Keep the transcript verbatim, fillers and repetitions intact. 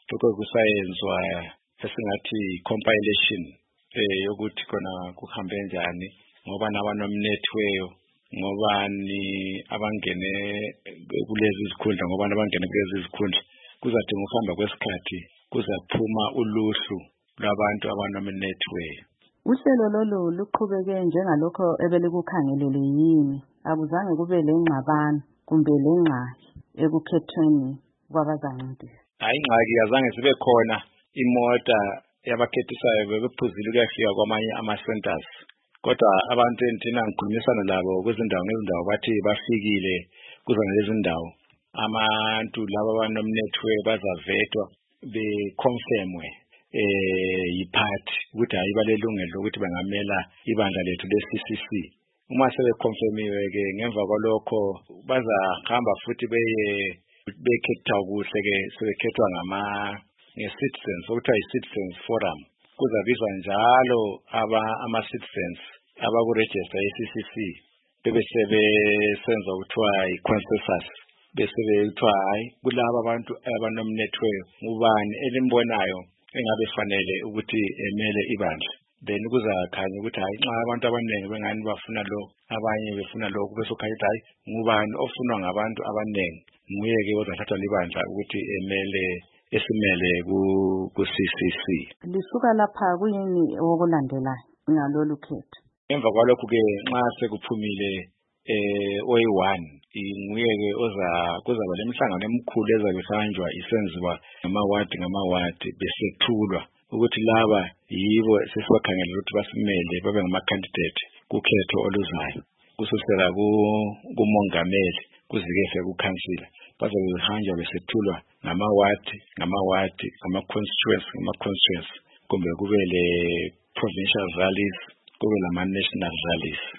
lokho kusayenzwa esingathi compilation eh yokuthi khona kuhambe njani ngoba nabanomnethiweyo ngoba ni abangene kulezi izikhundla ngoba abangene kulezi izikhundla kuzadinga ukuhamba kwesikhathi kuzaphuma uluhlu labantu abanominethiweyo. Uhlelo lolu luqhubeke njengalokho ebelikukhangelele yini akuzange kube lengxabano kumbe lengxaki ekukhethweni kwabazancedisi? Hayi ingxaki azange sibe khona imota yabakhethisayo bekuphuzile kuyafika kwamanye ama-centers kodwa abantu enthina ngikhulumisana labo kwezindawo ngezindawo bathi bafikile kuzo lezi ndawo abantu laba abanomnethiweyo bazavetwa beconfirmwe eh yiphathi ukuthi hayi balelungelo ukuthi bangamela ibandla lethu le-C C C. Uma sebeconfirmiwe ke ngemva kwalokho bazahamba futhi beye bekhetha kuhle ke sebekhethwa ngama nge-citizens okuthiwa yi-citizens forum. Kuzabizwa njalo aba ama-citizens abakuregister ye-C C C bebe sebesenza ukuthiwa yi-consensus bese bethiwa hayi kulabo abantu abanomnethiweyo ngubani elimbonayo engabe fanele ukuthi emele ibandla. Then kuzakhanya ukuthi hayi nxa abantu abaningi bengani bafuna lo abanye befuna lokho bese kukhanya hayi ngubani ofunwa ngabantu abaningi nguye ke ozathatha libandla ukuthi emele esimele ku-C C C. Lisuka lapha kuyini okulandelayo ngalolu khetho? Emva kwalokho ke nxa sekuphumile eh oyi one nguye ke oza kuzaba lemihlangano emikhulu ezabe isanjwa isenziwa ngama-ward ngama-ward besethulwa ukuthi laba yibo sesibakhangela ukuthi basimele babe ngama-candidate kukhetho oluzayo kusukela kumongameli kuzike ku-councillor bazabe behanjwa besethulwa ngama-ward ngama-ward ngama-constituency ngama-constituency kumbe kube le provincial rallies kube lama-national rallies.